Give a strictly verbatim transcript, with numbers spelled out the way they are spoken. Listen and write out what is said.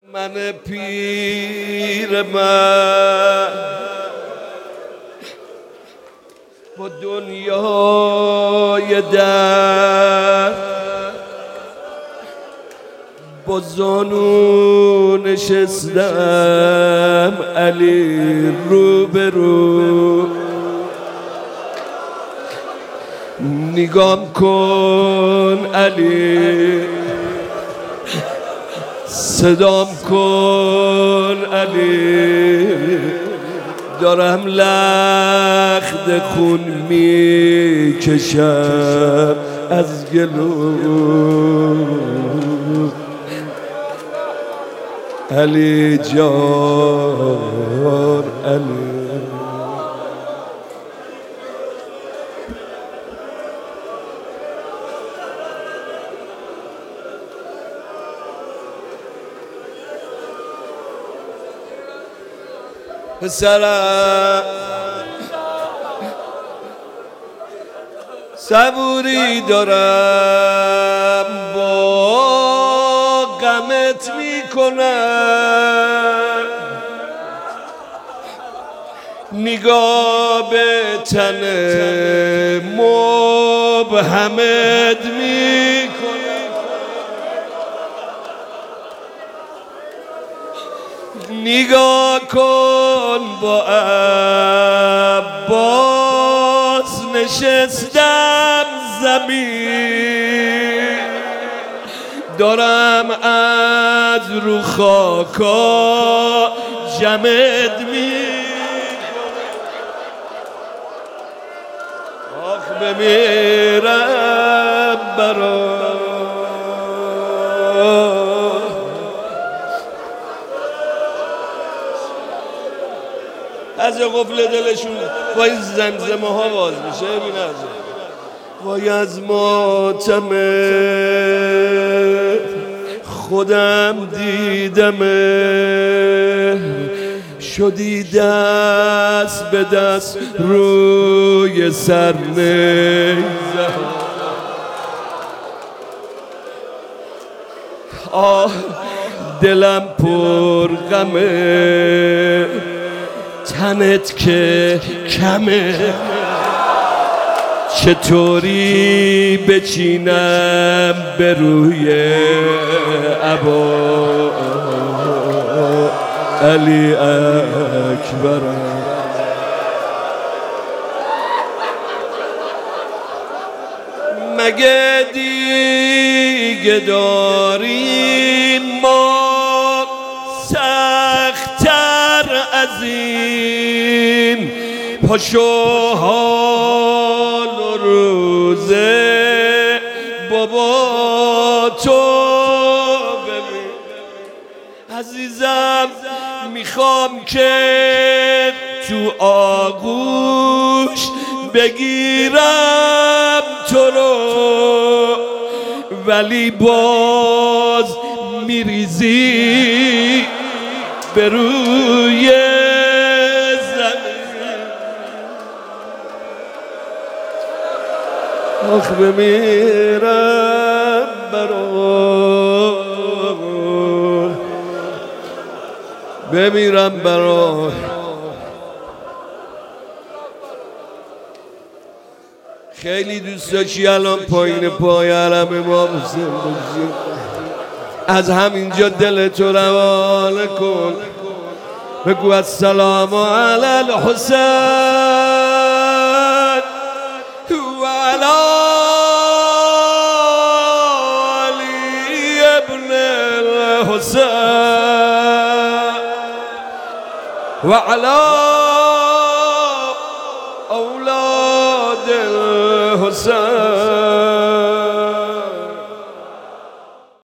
من پیر من با دنیای درد با زانو نشستم علی رو به رو. نگام کن علی، صدام کن علی، دارم لخت خون می کشم از گلو. علی جان علی، پسرم صبوری دارم با غمت میکنم، نگاه به تن مبهمت میکنم. نگاه کن با عباس نشستم زمین، دارم از رو خاکا جمد میکنم. آخ بمیرم برا از قفل دلشون وای زمزمه ها باز میشه. ببین از وای از ماتم خودم دیدم، شدی دست به دست روی سر نیزم. آه دلم پر غمه، تنت که کمه، چطوری بچینم به روی عبا علی اکبرم. مگه دیگه داریم ما سخت‌تر از این؟ پاشو حال و روزه بابا تو ببین. عزیزم میخوام که تو آغوش بگیرم تو رو، ولی باز میریزی به روی زمین. آخ بمیرم برا، بمیرم برا. خیلی دوست داشتی الان پایین پای حرم امام حسین باشی، از همینجا دلتو روانه کن، بگو السلام علی الحسین و علی علی ابن الحسین و علی اولاد الحسین.